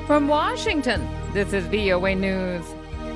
From Washington, this is VOA News.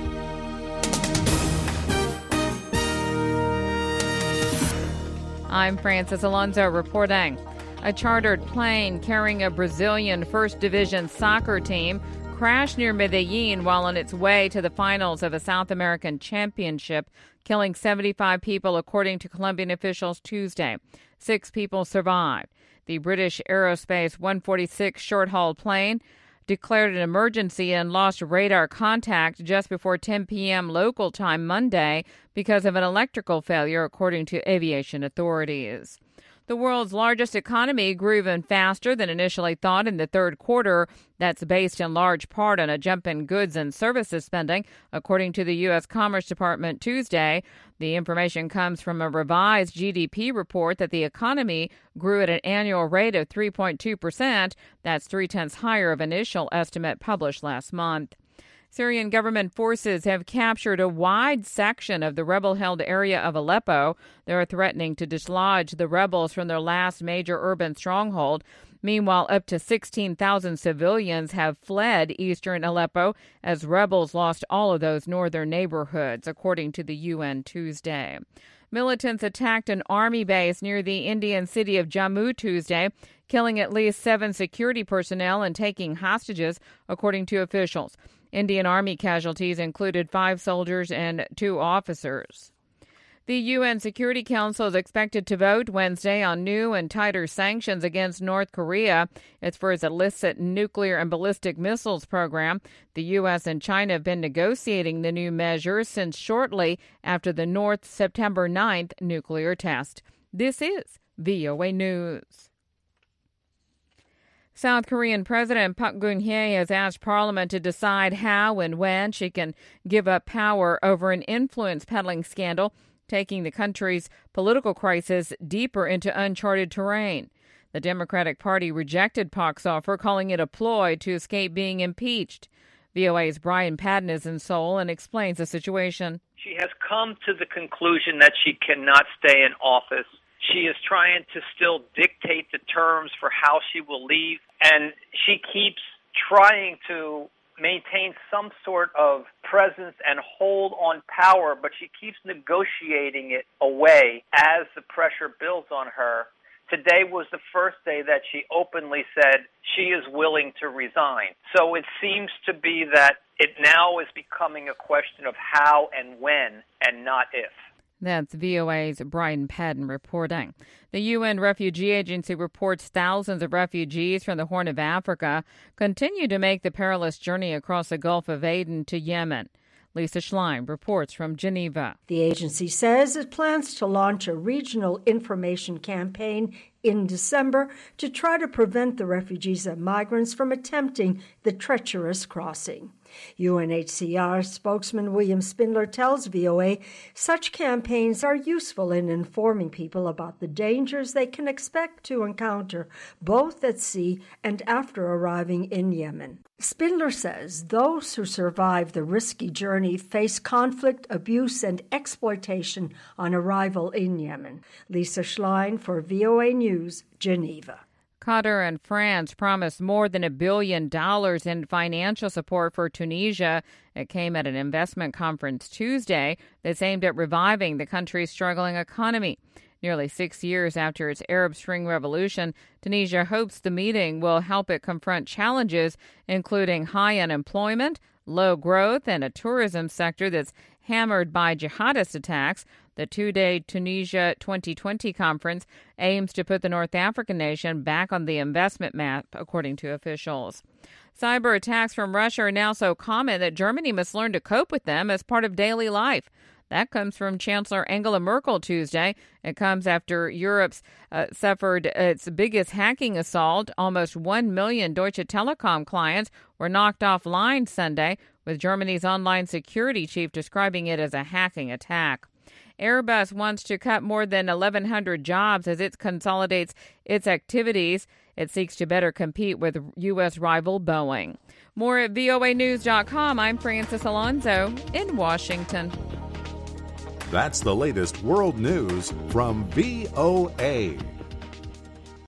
I'm Francis Alonso reporting. A chartered plane carrying a Brazilian First Division soccer team crashed near Medellin while on its way to the finals of a South American championship, killing 75 people, according to Colombian officials Tuesday. 6 people survived. The British Aerospace 146 short-haul plane declared an emergency and lost radar contact just before 10 p.m. local time Monday because of an electrical failure, according to aviation authorities. The world's largest economy grew even faster than initially thought in the third quarter. That's based in large part on a jump in goods and services spending, according to the U.S. Commerce Department Tuesday. The information comes from a revised GDP report that the economy grew at an annual rate of 3.2%. That's 0.3 higher of initial estimate published last month. Syrian government forces have captured a wide section of the rebel-held area of Aleppo. They are threatening to dislodge the rebels from their last major urban stronghold. Meanwhile, up to 16,000 civilians have fled eastern Aleppo as rebels lost all of those northern neighborhoods, according to the UN Tuesday. Militants attacked an army base near the Indian city of Jammu Tuesday, killing at least 7 security personnel and taking hostages, according to officials. Indian Army casualties included 5 soldiers and 2 officers. The UN Security Council is expected to vote Wednesday on new and tighter sanctions against North Korea. It's for its illicit nuclear and ballistic missiles program. The U.S. and China have been negotiating the new measures since shortly after the North September 9th nuclear test. This is VOA News. South Korean President Park Geun-hye has asked Parliament to decide how and when she can give up power over an influence peddling scandal, taking the country's political crisis deeper into uncharted terrain. The Democratic Party rejected Park's offer, calling it a ploy to escape being impeached. VOA's Brian Padden is in Seoul and explains the situation. She has come to the conclusion that she cannot stay in office. She is trying to still dictate the terms for how she will leave, and she keeps trying to maintain some sort of presence and hold on power, but she keeps negotiating it away as the pressure builds on her. Today was the first day that she openly said she is willing to resign. So it seems to be that it now is becoming a question of how and when and not if. That's VOA's Brian Padden reporting. The UN Refugee Agency reports thousands of refugees from the Horn of Africa continue to make the perilous journey across the Gulf of Aden to Yemen. Lisa Schlein reports from Geneva. The agency says it plans to launch a regional information campaign in December to try to prevent the refugees and migrants from attempting the treacherous crossing. UNHCR spokesman William Spindler tells VOA such campaigns are useful in informing people about the dangers they can expect to encounter both at sea and after arriving in Yemen. Spindler says those who survive the risky journey face conflict, abuse, and exploitation on arrival in Yemen. Lisa Schlein for VOA News, Geneva. Qatar and France promised more than $1 billion in financial support for Tunisia. It came at an investment conference Tuesday that's aimed at reviving the country's struggling economy. Nearly 6 years after its Arab Spring revolution, Tunisia hopes the meeting will help it confront challenges, including high unemployment, low growth, and a tourism sector that's hammered by jihadist attacks. The 2-day Tunisia 2020 conference aims to put the North African nation back on the investment map, according to officials. Cyber attacks from Russia are now so common that Germany must learn to cope with them as part of daily life. That comes from Chancellor Angela Merkel Tuesday. It comes after Europe's suffered its biggest hacking assault. Almost 1 million Deutsche Telekom clients were knocked offline Sunday, with Germany's online security chief describing it as a hacking attack. Airbus wants to cut more than 1,100 jobs as it consolidates its activities. It seeks to better compete with U.S. rival Boeing. More at voanews.com. I'm Francis Alonso in Washington. That's the latest world news from VOA.